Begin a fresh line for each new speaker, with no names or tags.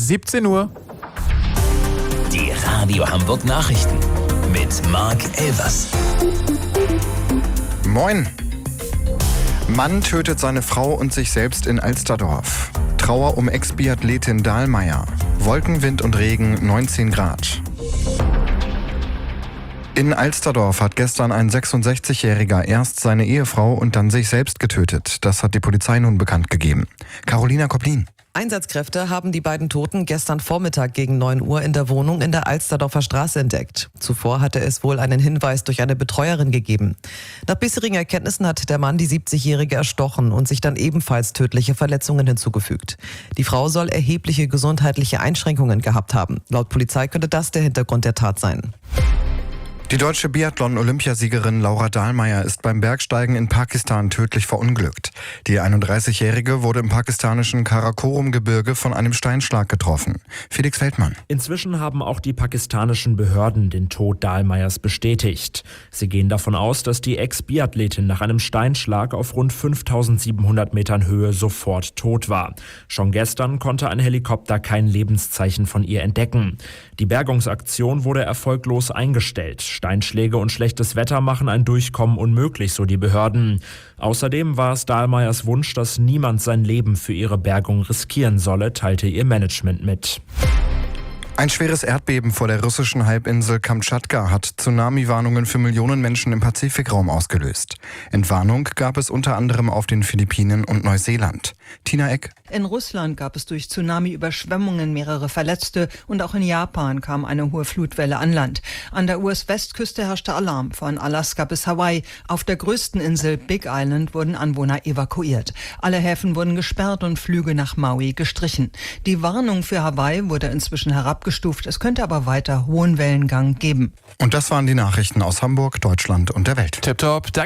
17 Uhr.
Die Radio Hamburg Nachrichten mit Marc Elvers.
Moin. Mann tötet seine Frau und sich selbst in Alsterdorf. Trauer um Ex-Biathletin Dahlmeier. Wolken, Wind und Regen, 19 Grad. In Alsterdorf hat gestern ein 66-Jähriger erst seine Ehefrau und dann sich selbst getötet. Das hat die Polizei nun bekannt gegeben. Carolina Koplin.
Einsatzkräfte haben die beiden Toten gestern Vormittag gegen 9 Uhr in der Wohnung in der Alsterdorfer Straße entdeckt. Zuvor hatte es wohl einen Hinweis durch eine Betreuerin gegeben. Nach bisherigen Erkenntnissen hat der Mann die 70-Jährige erstochen und sich dann ebenfalls tödliche Verletzungen hinzugefügt. Die Frau soll erhebliche gesundheitliche Einschränkungen gehabt haben. Laut Polizei könnte das der Hintergrund der Tat sein.
Die deutsche Biathlon-Olympiasiegerin Laura Dahlmeier ist beim Bergsteigen in Pakistan tödlich verunglückt. Die 31-Jährige wurde im pakistanischen Karakorum-Gebirge von einem Steinschlag getroffen. Felix Feldmann.
Inzwischen haben auch die pakistanischen Behörden den Tod Dahlmeiers bestätigt. Sie gehen davon aus, dass die Ex-Biathletin nach einem Steinschlag auf rund 5.700 Metern Höhe sofort tot war. Schon gestern konnte ein Helikopter kein Lebenszeichen von ihr entdecken. Die Bergungsaktion wurde erfolglos eingestellt. Steinschläge und schlechtes Wetter machen ein Durchkommen unmöglich, so die Behörden. Außerdem war es Dahlmeiers Wunsch, dass niemand sein Leben für ihre Bergung riskieren solle, teilte ihr Management mit.
Ein schweres Erdbeben vor der russischen Halbinsel Kamtschatka hat Tsunami-Warnungen für Millionen Menschen im Pazifikraum ausgelöst. Entwarnung gab es unter anderem auf den Philippinen und Neuseeland. Tina Eck.
In Russland gab es durch Tsunami-Überschwemmungen mehrere Verletzte und auch in Japan kam eine hohe Flutwelle an Land. An der US-Westküste herrschte Alarm von Alaska bis Hawaii. Auf der größten Insel Big Island wurden Anwohner evakuiert. Alle Häfen wurden gesperrt und Flüge nach Maui gestrichen. Die Warnung für Hawaii wurde inzwischen herabgestuft. Es könnte aber weiter hohen Wellengang geben.
Und das waren die Nachrichten aus Hamburg, Deutschland und der Welt.
Tipptopp.